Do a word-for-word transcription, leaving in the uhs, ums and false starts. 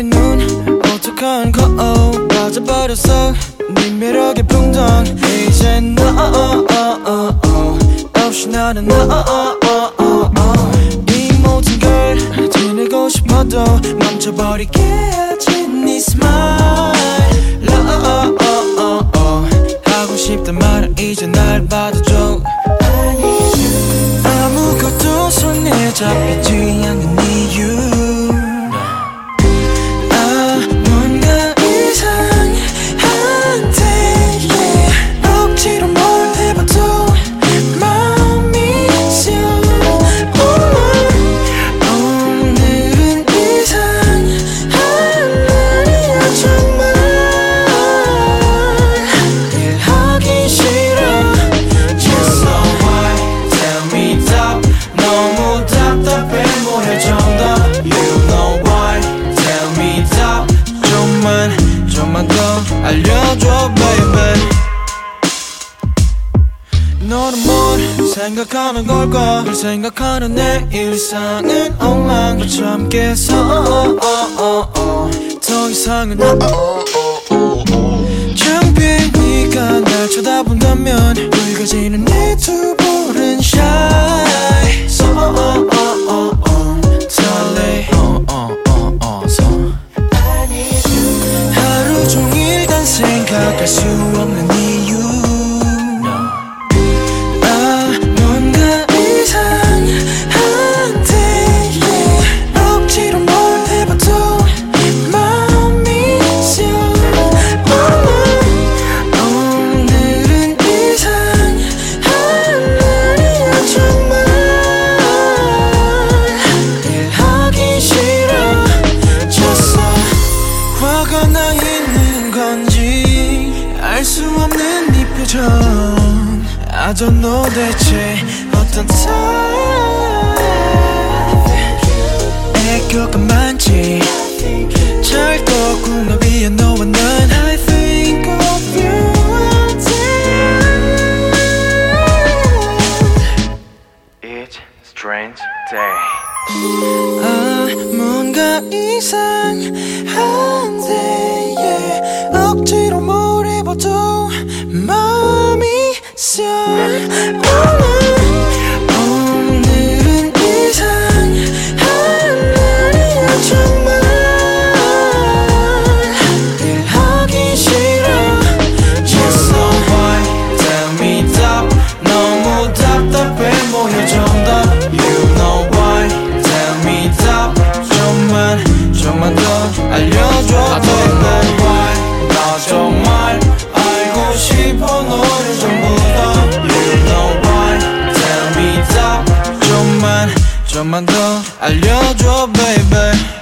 너의 눈 어떡한 거울 빠져버렸어 네 매력의 풍덩 이젠 너 없이 나는 너 이 모든 걸 지내고 싶어도 멈춰버리겠지 네 스마일 하고 싶단 말은 이제 날 받아줘 아무것도 손에 잡히지 않는 이유 좀만 더 알려줘 baby 너는 뭘 생각하는 걸까 널 생각하는 내 일상은 엉망처럼 더 이상은 창피해 네가 날 쳐다본다면 붉어지는 내 두 볼은 shy 설레 하루 종일 단 생각할 수 없는 이유 아 뭔가 이상한데 yeah. 억지로 뭘 해봐도 마음이 써 오늘은 이상한 날이야 정말 일하기 싫어 졌어 화가 나 있는 건지 알 수 없는 네 표정 I don't know 대체 어떤 type 애교가 많지 찰떡궁합 위에 너와 난 I think of you all day It's strange day 아 뭔가 이상한데 yeah. 억지로 뭘 해봐도 마음이 써 오늘은 이상한 날이야 정말 일하기 싫어 Just so why tell me stop 너무 답답해 보여 좀 더 You know why tell me stop 좀만 좀만 더 알려줘 baby why 나 정말 알고 싶어 너를 전부 다 You know why tell me stop 좀만 좀만 더 알려줘 baby